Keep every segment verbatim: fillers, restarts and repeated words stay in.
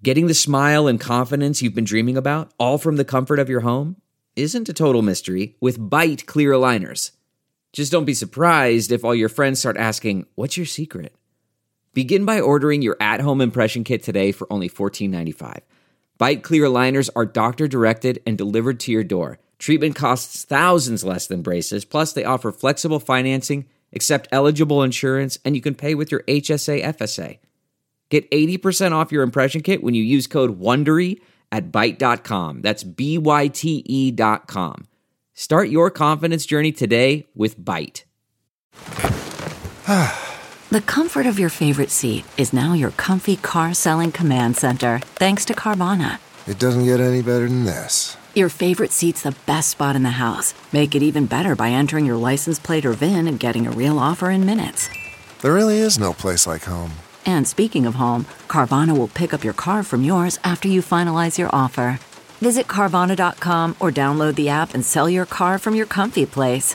Getting the smile and confidence you've been dreaming about, all from the comfort of your home, isn't a total mystery with Byte clear aligners. Just don't be surprised if all your friends start asking, "What's your secret?" Begin by ordering your at-home impression kit today for only fourteen ninety-five. Byte clear aligners are doctor-directed and delivered to your door. Treatment costs thousands less than braces, plus they offer flexible financing, accept eligible insurance, and you can pay with your H S A F S A. Get eighty percent off your impression kit when you use code WONDERY at byte dot com. That's B Y T E dot com. Start your confidence journey today with Byte. The comfort of your favorite seat is now your comfy car-selling command center, thanks to Carvana. It doesn't get any better than this. Your favorite seat's the best spot in the house. Make it even better by entering your license plate or V I N and getting a real offer in minutes. There really is no place like home. And speaking of home, Carvana will pick up your car from yours after you finalize your offer. Visit Carvana dot com or download the app and sell your car from your comfy place.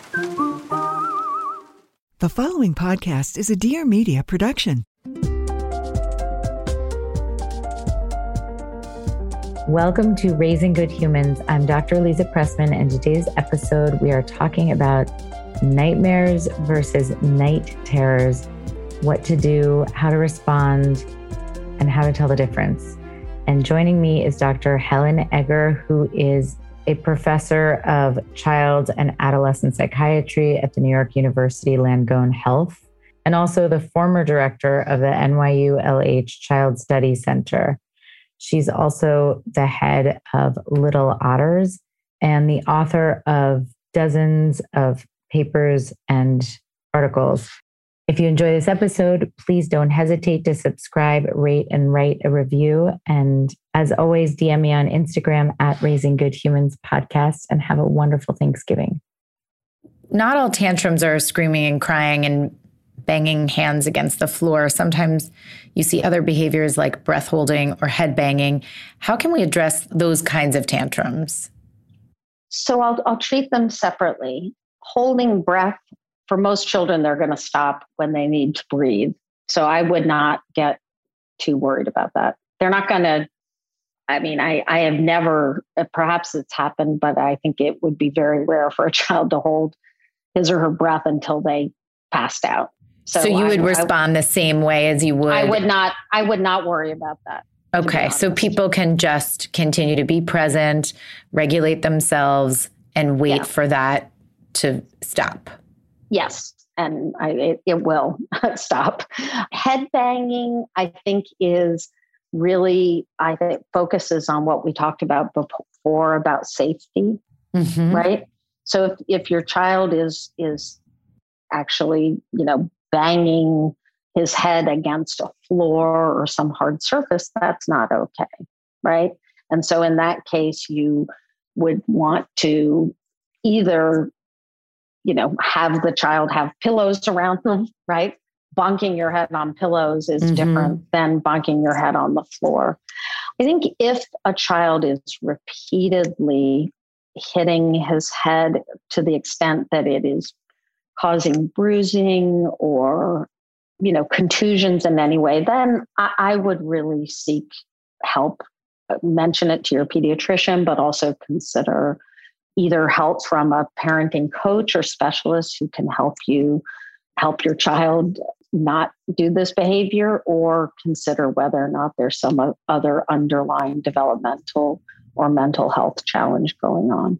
The following podcast is a Dear Media production. Welcome to Raising Good Humans. I'm Doctor Lisa Pressman, and today's episode we are talking about nightmares versus night terrors, what to do, how to respond, and how to tell the difference. And joining me is Doctor Helen Egger, who is a professor of child and adolescent psychiatry at the New York University Langone Health, and also the former director of the N Y U L H Child Study Center. She's also the head of Little Otters and the author of dozens of papers and articles. If you enjoy this episode, please don't hesitate to subscribe, rate, and write a review. And as always, D M me on Instagram at Raising Good Humans Podcast, and have a wonderful Thanksgiving. Not all tantrums are screaming and crying and banging hands against the floor. Sometimes you see other behaviors like breath holding or head banging. How can we address those kinds of tantrums? So I'll, I'll treat them separately. Holding breath, for most children, they're going to stop when they need to breathe. So I would not get too worried about that. They're not going to, I mean, I, I have never, perhaps it's happened, but I think it would be very rare for a child to hold his or her breath until they passed out. So, so you would I, respond I, the same way as you would? I would not, I would not worry about that. Okay. So people can just continue to be present, regulate themselves, and wait yeah. for that to stop. Yes. And I, it, it will stop. Head banging, I think, is really, I think, focuses on what we talked about before about safety, mm-hmm. right? So if, if your child is, is actually, you know, banging his head against a floor or some hard surface, that's not okay, right? And so in that case, you would want to either, you know, have the child have pillows around them, right? Bonking your head on pillows is mm-hmm. different than bonking your head on the floor. I think if a child is repeatedly hitting his head to the extent that it is causing bruising or, you know, contusions in any way, then I, I would really seek help. Mention it to your pediatrician, but also consider either help from a parenting coach or specialist who can help you help your child not do this behavior, or consider whether or not there's some other underlying developmental or mental health challenge going on.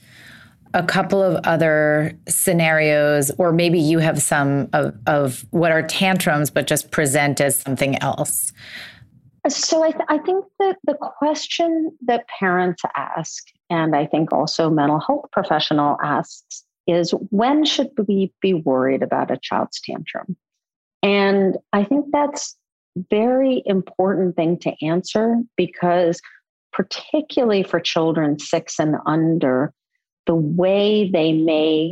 A couple of other scenarios, or maybe you have some of, of what are tantrums, but just present as something else. So I, th- I think that the question that parents ask, and I think also mental health professional asks, is when should we be worried about a child's tantrum? And I think that's a very important thing to answer, because particularly for children six and under, the way they may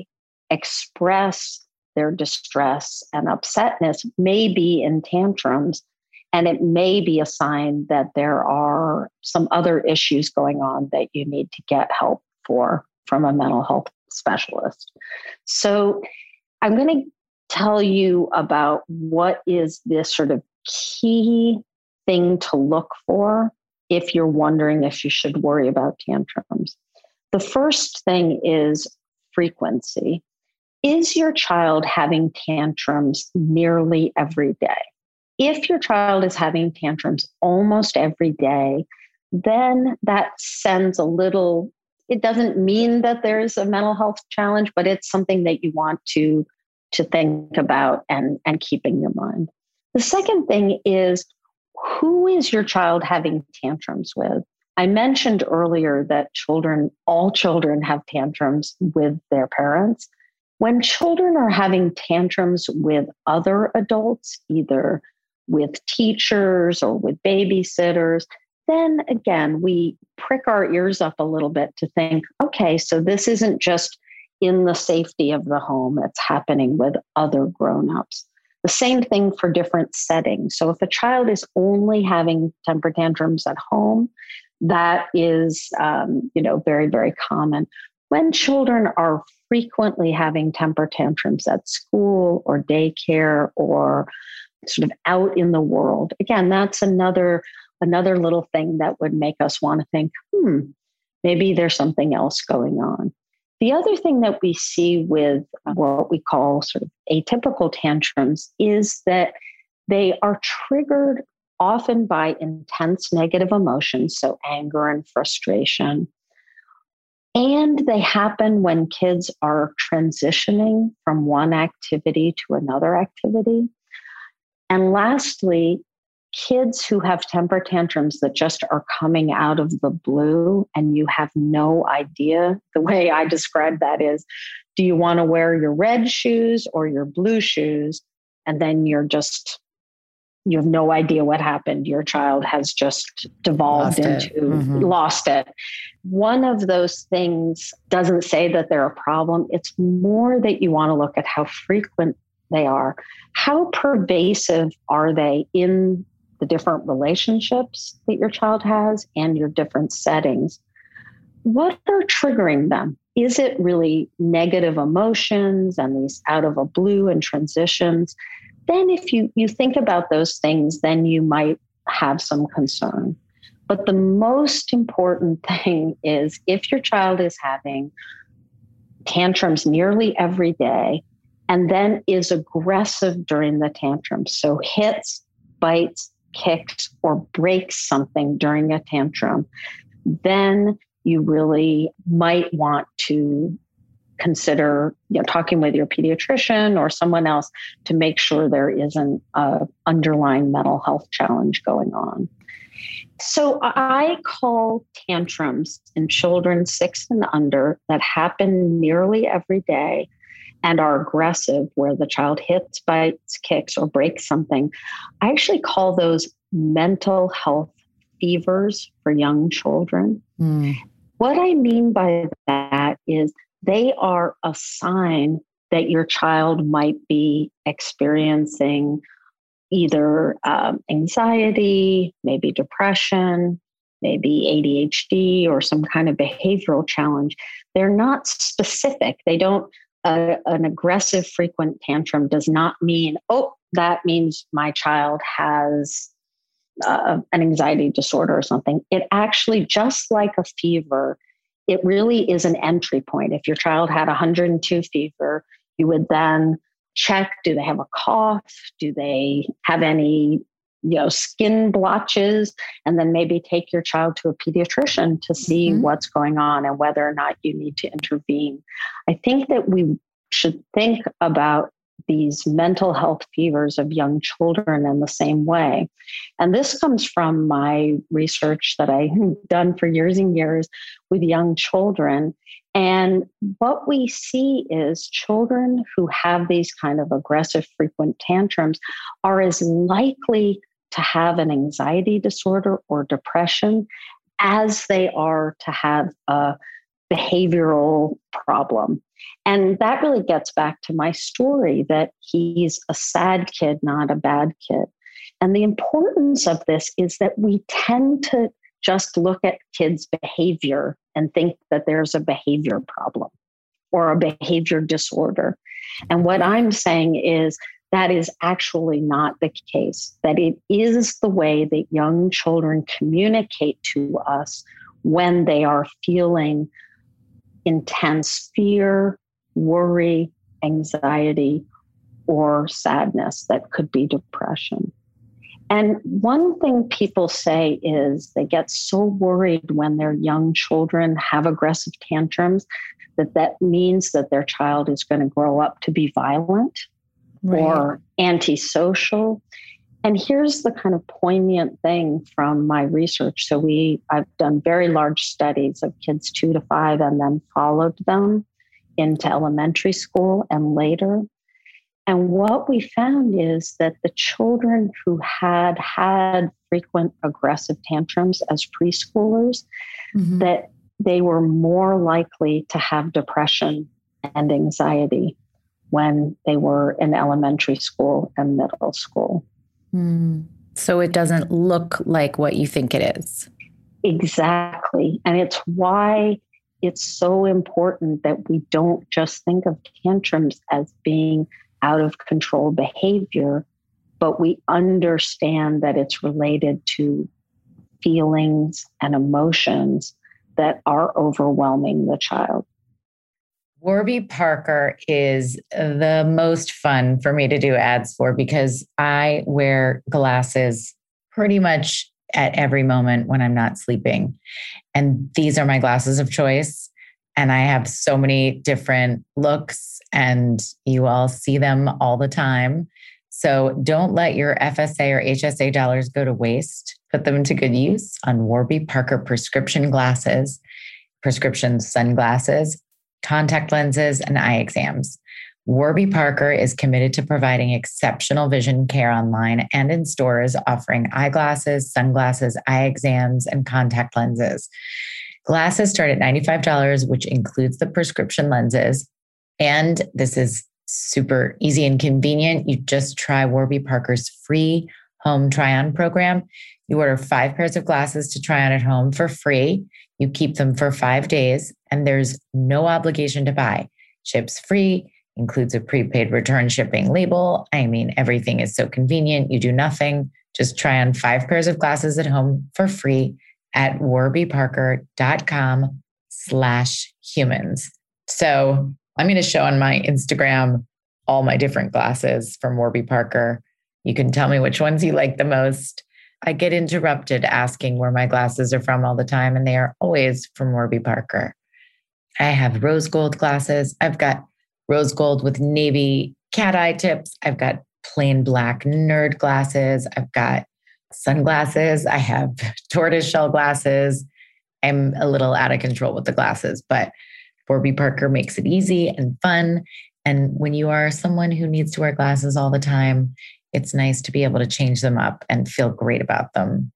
express their distress and upsetness may be in tantrums, and it may be a sign that there are some other issues going on that you need to get help for from a mental health specialist. So I'm going to tell you about what is this sort of key thing to look for if you're wondering if you should worry about tantrums. The first thing is frequency. Is your child having tantrums nearly every day? If your child is having tantrums almost every day, then that sends a little, it doesn't mean that there's a mental health challenge, but it's something that you want to, to think about and, and keep in your mind. The second thing is, who is your child having tantrums with? I mentioned earlier that children, all children have tantrums with their parents. When children are having tantrums with other adults, either with teachers or with babysitters, then again, we prick our ears up a little bit to think, okay, so this isn't just in the safety of the home, it's happening with other grown-ups. The same thing for different settings. So if a child is only having temper tantrums at home, that is, um, you know, very, very common. When children are frequently having temper tantrums at school or daycare or sort of out in the world, again, that's another another little thing that would make us want to think, hmm, maybe there's something else going on. The other thing that we see with what we call sort of atypical tantrums is that they are triggered often by intense negative emotions, so anger and frustration. And they happen when kids are transitioning from one activity to another activity. And lastly, kids who have temper tantrums that just are coming out of the blue and you have no idea. The way I describe that is, do you want to wear your red shoes or your blue shoes? And then you're just, you have no idea what happened. Your child has just devolved Lost into, mm-hmm. lost it. One of those things doesn't say that they're a problem. It's more that you want to look at how frequent they are. How pervasive are they in the different relationships that your child has and your different settings? What are triggering them? Is it really negative emotions and these out of a blue and transitions? Then if you, you think about those things, then you might have some concern. But the most important thing is if your child is having tantrums nearly every day and then is aggressive during the tantrums, so hits, bites, kicks, or breaks something during a tantrum, then you really might want to consider, you know, talking with your pediatrician or someone else to make sure there isn't an underlying mental health challenge going on. So I call tantrums in children six and under that happen nearly every day and are aggressive, where the child hits, bites, kicks, or breaks something. I actually call those mental health fevers for young children. Mm. What I mean by that is they are a sign that your child might be experiencing either um, anxiety, maybe depression, maybe A D H D, or some kind of behavioral challenge. They're not specific. They don't, uh, an aggressive frequent tantrum does not mean, oh, that means my child has uh, an anxiety disorder or something. It actually, just like a fever, it really is an entry point. If your child had one hundred two fever, you would then check, do they have a cough? Do they have any, you know, skin blotches? And then maybe take your child to a pediatrician to see mm-hmm. what's going on and whether or not you need to intervene. I think that we should think about these mental health fevers of young children in the same way. And this comes from my research that I've done for years and years with young children. And what we see is children who have these kind of aggressive, frequent tantrums are as likely to have an anxiety disorder or depression as they are to have a behavioral problem. And that really gets back to my story that he's a sad kid, not a bad kid. And the importance of this is that we tend to just look at kids' behavior and think that there's a behavior problem or a behavior disorder. And what I'm saying is that is actually not the case, that it is the way that young children communicate to us when they are feeling intense fear, worry, anxiety, or sadness that could be depression. And one thing people say is they get so worried when their young children have aggressive tantrums that that means that their child is going to grow up to be violent, right, or antisocial. And here's the kind of poignant thing from my research. So we, I've done very large studies of kids two to five and then followed them into elementary school and later. And what we found is that the children who had had frequent aggressive tantrums as preschoolers, mm-hmm. that they were more likely to have depression and anxiety when they were in elementary school and middle school. Mm. So it doesn't look like what you think it is. Exactly. And it's why it's so important that we don't just think of tantrums as being out of control behavior, but we understand that it's related to feelings and emotions that are overwhelming the child. Warby Parker is the most fun for me to do ads for because I wear glasses pretty much at every moment when I'm not sleeping. And these are my glasses of choice. And I have so many different looks and you all see them all the time. So don't let your F S A or H S A dollars go to waste. Put them to good use on Warby Parker prescription glasses, prescription sunglasses, contact lenses, and eye exams. Warby Parker is committed to providing exceptional vision care online and in stores, offering eyeglasses, sunglasses, eye exams, and contact lenses. Glasses start at ninety-five dollars, which includes the prescription lenses. And this is super easy and convenient. You just try Warby Parker's free home try-on program. You order five pairs of glasses to try on at home for free. You keep them for five days, and there's no obligation to buy. Ships free, includes a prepaid return shipping label. I mean, everything is so convenient. You do nothing. Just try on five pairs of glasses at home for free at warbyparker.com slash humans. So I'm going to show on my Instagram all my different glasses from Warby Parker. You can tell me which ones you like the most. I get interrupted asking where my glasses are from all the time, and they are always from Warby Parker. I have rose gold glasses. I've got rose gold with navy cat eye tips. I've got plain black nerd glasses. I've got sunglasses. I have tortoiseshell glasses. I'm a little out of control with the glasses, but Warby Parker makes it easy and fun. And when you are someone who needs to wear glasses all the time, it's nice to be able to change them up and feel great about them.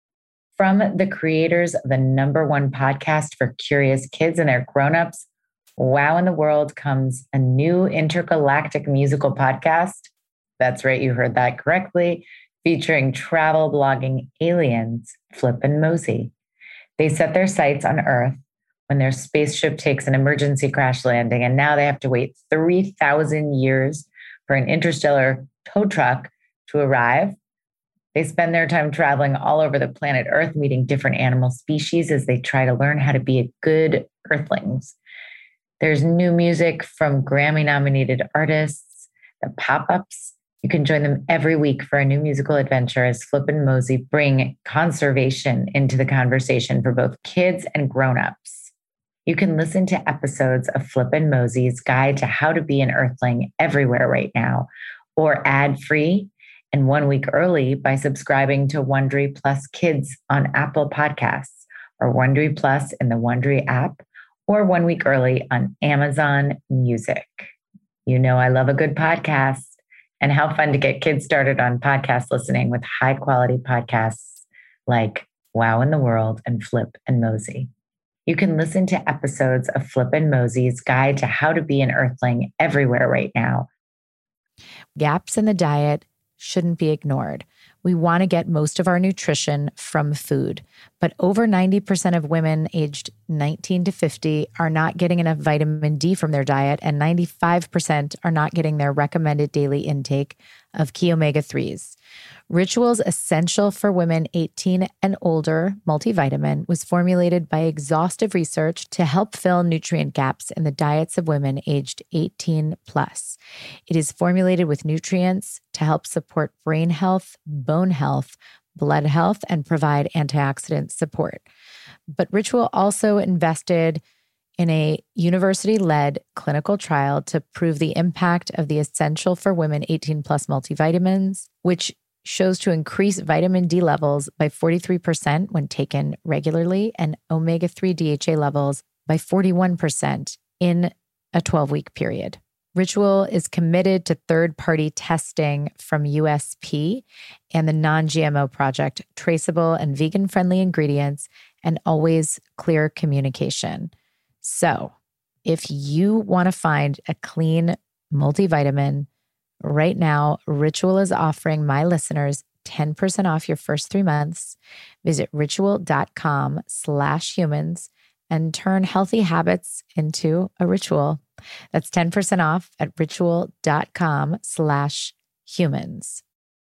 From the creators of the number one podcast for curious kids and their grown-ups, Wow in the World, comes a new intergalactic musical podcast. That's right, you heard that correctly, featuring travel blogging aliens, Flip and Mosey. They set their sights on Earth when their spaceship takes an emergency crash landing, and now they have to wait three thousand years for an interstellar tow truck to arrive. They spend their time traveling all over the planet Earth, meeting different animal species as they try to learn how to be good Earthlings. There's new music from Grammy-nominated artists, the Pop-Ups. You can join them every week for a new musical adventure as Flip and Mosey bring conservation into the conversation for both kids and grown-ups. You can listen to episodes of Flip and Mosey's Guide to How to Be an Earthling everywhere right now, or ad-free and one week early by subscribing to Wondery Plus Kids on Apple Podcasts, or Wondery Plus in the Wondery app, or one week early on Amazon Music. You know I love a good podcast, and how fun to get kids started on podcast listening with high-quality podcasts like Wow in the World and Flip and Mosey. You can listen to episodes of Flip and Mosey's Guide to How to Be an Earthling everywhere right now. Gaps in the diet shouldn't be ignored. We want to get most of our nutrition from food, but over ninety percent of women aged nineteen to fifty are not getting enough vitamin D from their diet, and ninety-five percent are not getting their recommended daily intake of key omega threes. Ritual's Essential for Women eighteen and Older multivitamin was formulated by exhaustive research to help fill nutrient gaps in the diets of women aged eighteen plus. It is formulated with nutrients to help support brain health, bone health, blood health, and provide antioxidant support. But Ritual also invested in a university-led clinical trial to prove the impact of the Essential for Women eighteen plus multivitamins, which shows to increase vitamin D levels by forty-three percent when taken regularly and omega three D H A levels by forty-one percent in a twelve-week period. Ritual is committed to third-party testing from U S P and the non-G M O project, traceable and vegan-friendly ingredients, and always clear communication. So if you want to find a clean multivitamin, right now, Ritual is offering my listeners ten percent off your first three months. Visit ritual.com slash humans and turn healthy habits into a ritual. That's ten percent off at ritual.com slash humans.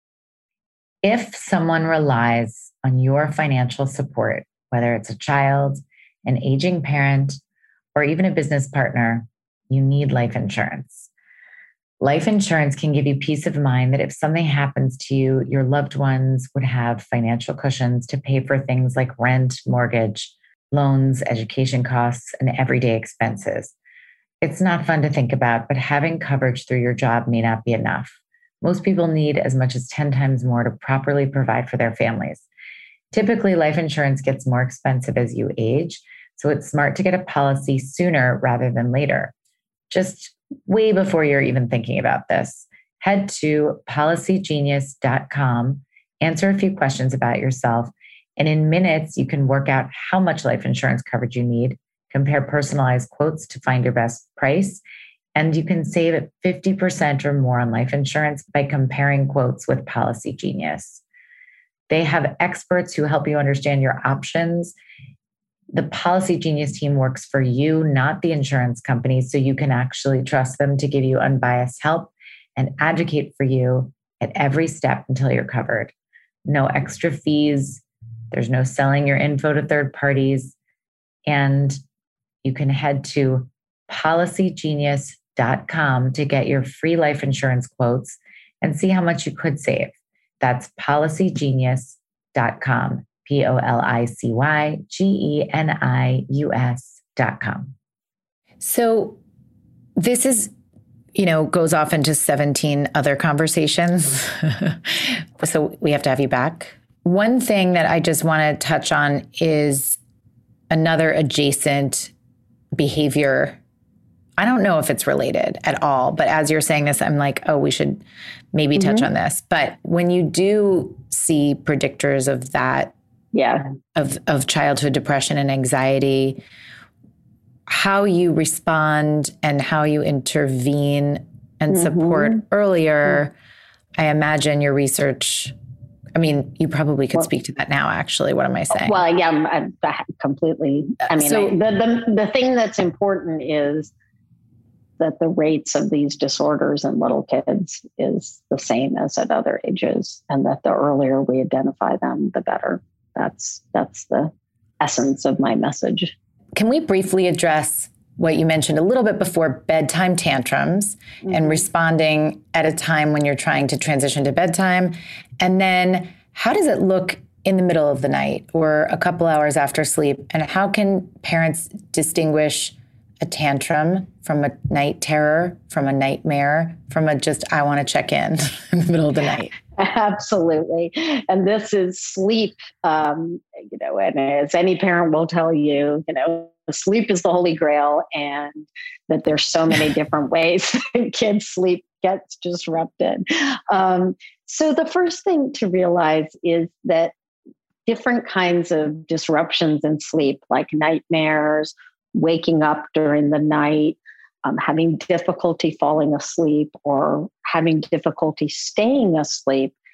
If someone relies on your financial support, whether it's a child, an aging parent, or even a business partner, you need life insurance. Life insurance can give you peace of mind that if something happens to you, your loved ones would have financial cushions to pay for things like rent, mortgage, loans, education costs, and everyday expenses. It's not fun to think about, but having coverage through your job may not be enough. Most people need as much as ten times more to properly provide for their families. Typically, life insurance gets more expensive as you age, so it's smart to get a policy sooner rather than later. Just way before you're even thinking about this, head to policy genius dot com, answer a few questions about yourself, and in minutes, you can work out how much life insurance coverage you need, compare personalized quotes to find your best price, and you can save fifty percent or more on life insurance by comparing quotes with Policy Genius. They have experts who help you understand your options. The Policy Genius team works for you, not the insurance company, so you can actually trust them to give you unbiased help and advocate for you at every step until you're covered. No extra fees. There's no selling your info to third parties. And you can head to policy genius dot com to get your free life insurance quotes and see how much you could save. That's policy genius dot com. P O L I C Y G E N I U S dot com. So this is, you know, goes off into seventeen other conversations. So we have to have you back. One thing that I just want to touch on is another adjacent behavior. I don't know if it's related at all, but as you're saying this, I'm like, oh, we should maybe mm-hmm. touch on this. But when you do see predictors of that, Yeah. Of, of childhood depression and anxiety, how you respond and how you intervene and mm-hmm. support earlier, mm-hmm. I imagine your research, I mean, you probably could well, speak to that now, actually. What am I saying? Well, yeah, I'm, I'm completely. I mean, so, I, the, the, the thing that's important is that the rates of these disorders in little kids is the same as at other ages, and that the earlier we identify them, the better. That's that's the essence of my message. Can we briefly address what you mentioned a little bit before, bedtime tantrums mm-hmm. and responding at a time when you're trying to transition to bedtime? And then how does it look in the middle of the night or a couple hours after sleep? And how can parents distinguish a tantrum from a night terror, from a nightmare, from a just, I want to check in in the middle of the night? Absolutely. And this is sleep, um, you know, and as any parent will tell you, you know, sleep is the holy grail, and that there's so many different ways kids' sleep gets disrupted. Um, so the first thing to realize is that different kinds of disruptions in sleep, like nightmares, waking up during the night, um, having difficulty falling asleep, or having difficulty staying asleep,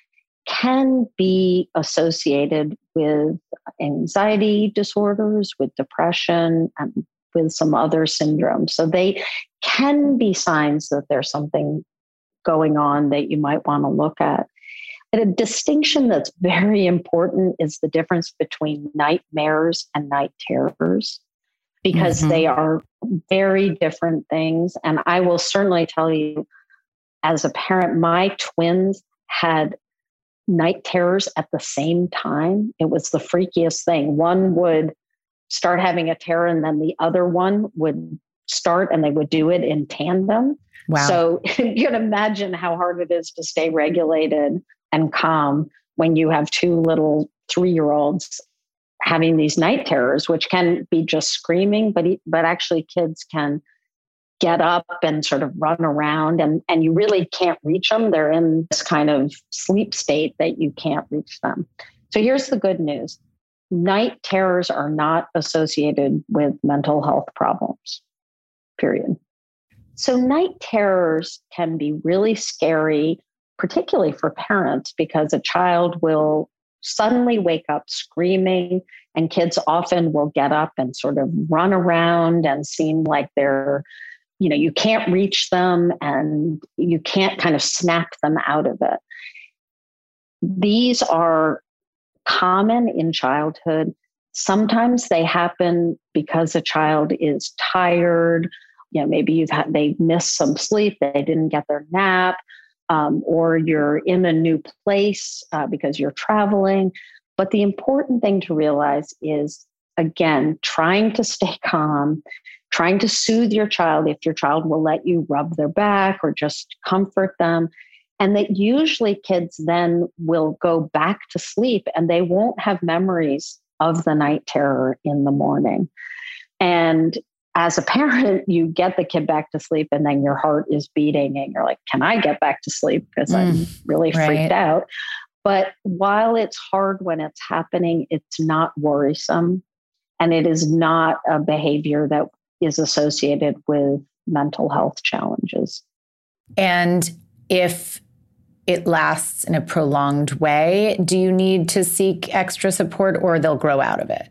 can be associated with anxiety disorders, with depression, and with some other syndromes. So they can be signs that there's something going on that you might want to look at. But a distinction that's very important is the difference between nightmares and night terrors, because mm-hmm. they are very different things. And I will certainly tell you, as a parent, my twins had night terrors at the same time. It was the freakiest thing. One would start having a terror and then the other one would start, and they would do it in tandem. Wow. So you can imagine how hard it is to stay regulated and calm when you have two little three-year-olds having these night terrors, which can be just screaming, but but actually kids can get up and sort of run around, and, and you really can't reach them. They're in this kind of sleep state that you can't reach them. So here's the good news. Night terrors are not associated with mental health problems, period. So night terrors can be really scary, particularly for parents, because a child will suddenly wake up screaming, and kids often will get up and sort of run around and seem like they're, you know, you can't reach them and you can't kind of snap them out of it. These are common in childhood. Sometimes they happen because a child is tired. You know, maybe you've had, they missed some sleep, they didn't get their nap, um, or you're in a new place uh, because you're traveling. But the important thing to realize is, again, trying to stay calm, trying to soothe your child if your child will let you rub their back or just comfort them. And that usually kids then will go back to sleep and they won't have memories of the night terror in the morning. And as a parent, you get the kid back to sleep and then your heart is beating and you're like, can I get back to sleep? Because mm, I'm really right. freaked out. But while it's hard when it's happening, it's not worrisome. And it is not a behavior that is associated with mental health challenges. And if it lasts in a prolonged way, do you need to seek extra support or they'll grow out of it?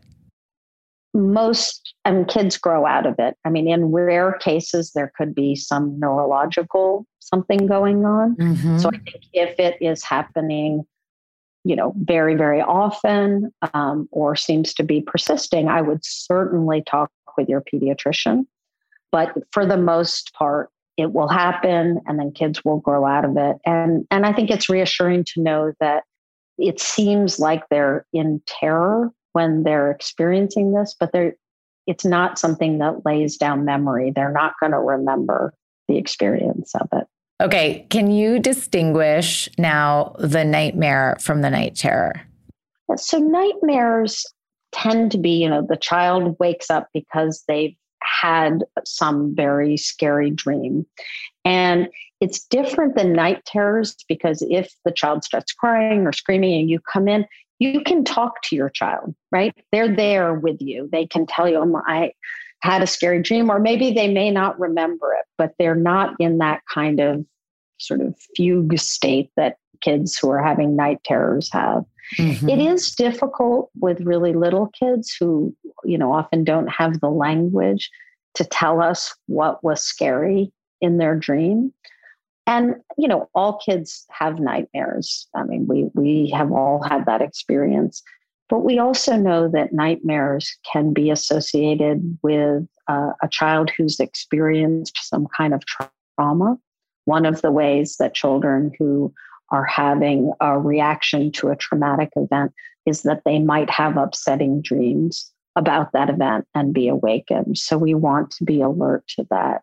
Most I mean, kids grow out of it. I mean, in rare cases, there could be some neurological something going on. Mm-hmm. So I think if it is happening, you know, very, very often um, or seems to be persisting, I would certainly talk with your pediatrician. But for the most part, it will happen and then kids will grow out of it. And, and I think it's reassuring to know that it seems like they're in terror when they're experiencing this, but they're, it's not something that lays down memory. They're not going to remember the experience of it. Okay. Can you distinguish now the nightmare from the night terror? So nightmares tend to be, you know, the child wakes up because they've had some very scary dream. And it's different than night terrors because if the child starts crying or screaming and you come in, you can talk to your child, right? They're there with you. They can tell you, oh, I had a scary dream, or maybe they may not remember it, but they're not in that kind of sort of fugue state that kids who are having night terrors have. Mm-hmm. It is difficult with really little kids who, you know, often don't have the language to tell us what was scary in their dream. And, you know, all kids have nightmares. I mean, we we have all had that experience. But we also know that nightmares can be associated with uh, a child who's experienced some kind of trauma. One of the ways that children who are having a reaction to a traumatic event is that they might have upsetting dreams about that event and be awakened. So we want to be alert to that.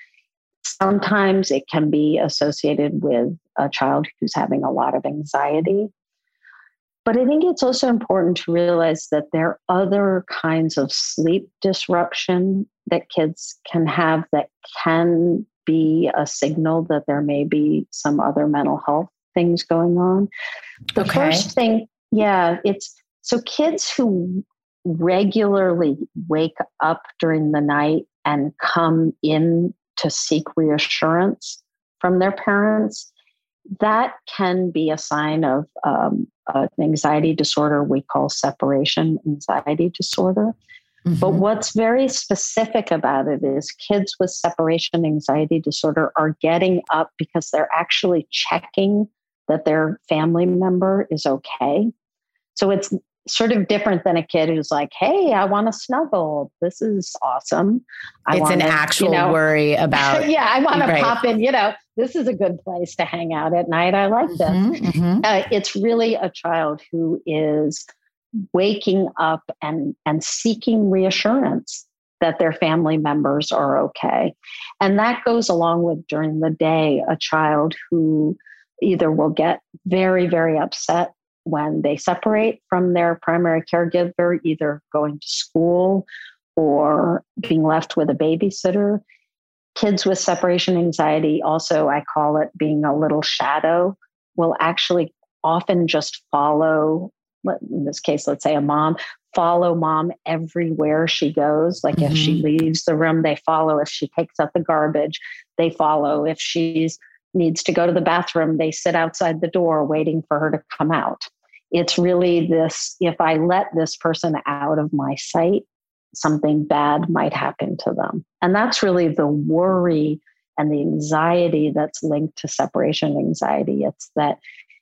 Sometimes it can be associated with a child who's having a lot of anxiety. But I think it's also important to realize that there are other kinds of sleep disruption that kids can have that can be a signal that there may be some other mental health things going on. The okay. first thing, yeah, it's so kids who regularly wake up during the night and come in to seek reassurance from their parents, that can be a sign of um, an anxiety disorder we call separation anxiety disorder. Mm-hmm. But what's very specific about it is kids with separation anxiety disorder are getting up because they're actually checking that their family member is okay. So it's sort of different than a kid who's like, hey, I want to snuggle. This is awesome. I it's wanna, an actual you know, worry about. yeah, I want right. to pop in, you know, this is a good place to hang out at night. I like this. Mm-hmm, mm-hmm. Uh, it's really a child who is waking up and, and seeking reassurance that their family members are okay. And that goes along with during the day, a child who either will get very, very upset when they separate from their primary caregiver, either going to school or being left with a babysitter. Kids with separation anxiety, also, I call it being a little shadow, will actually often just follow, in this case, let's say a mom, follow mom everywhere she goes. Like mm-hmm. if she leaves the room, they follow. If she takes out the garbage, they follow. If she's needs to go to the bathroom, they sit outside the door waiting for her to come out. It's really this, if I let this person out of my sight, something bad might happen to them. And that's really the worry and the anxiety that's linked to separation anxiety. It's that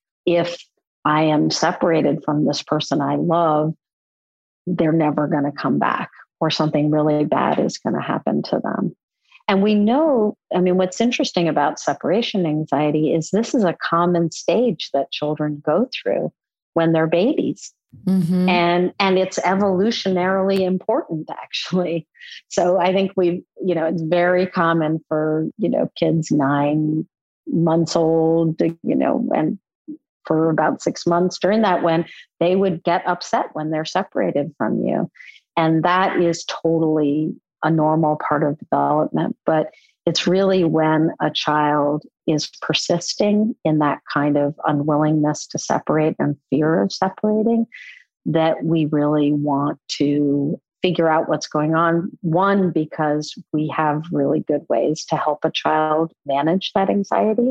if I am separated from this person I love, they're never going to come back, or something really bad is going to happen to them. And we know, I mean, what's interesting about separation anxiety is this is a common stage that children go through when they're babies. Mm-hmm. And, and it's evolutionarily important, actually. So I think we, you know, it's very common for, you know, kids nine months old, you know, and for about six months during that, when they would get upset when they're separated from you. And that is totally a normal part of development. But it's really when a child is persisting in that kind of unwillingness to separate and fear of separating that we really want to figure out what's going on. One, because we have really good ways to help a child manage that anxiety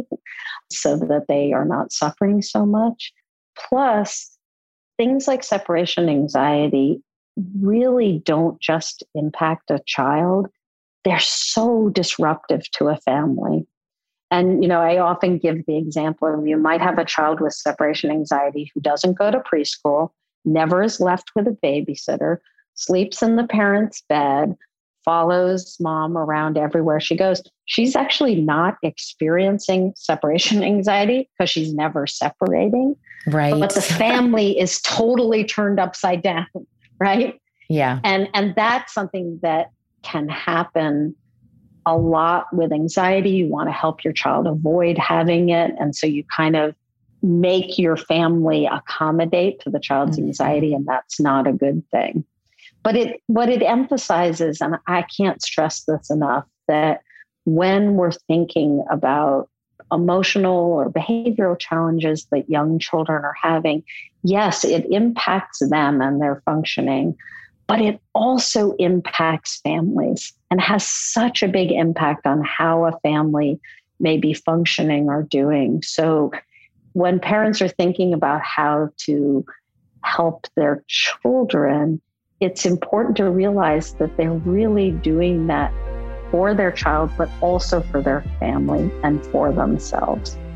so that they are not suffering so much. Plus, things like separation anxiety really don't just impact a child. They're so disruptive to a family. And, you know, I often give the example of you might have a child with separation anxiety who doesn't go to preschool, never is left with a babysitter, sleeps in the parent's bed, follows mom around everywhere she goes. She's actually not experiencing separation anxiety because she's never separating. Right. But the family is totally turned upside down, right? Yeah. And, and that's something that can happen a lot with anxiety. You want to help your child avoid having it. And so you kind of make your family accommodate to the child's mm-hmm. anxiety, and that's not a good thing. But it what it emphasizes, and I can't stress this enough, that when we're thinking about emotional or behavioral challenges that young children are having, yes, it impacts them and their functioning, but it also impacts families and has such a big impact on how a family may be functioning or doing. So when parents are thinking about how to help their children, it's important to realize that they're really doing that for their child, but also for their family and for themselves.